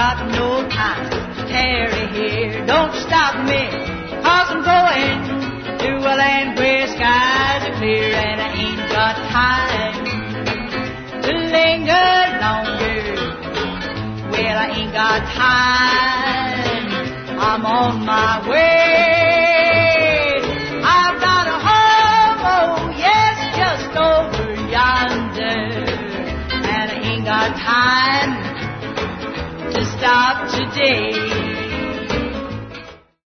got no time to tarry here. Don't stop me, 'cause I'm going to a land where skies are clear, and I ain't got time to linger longer. Well, I ain't got time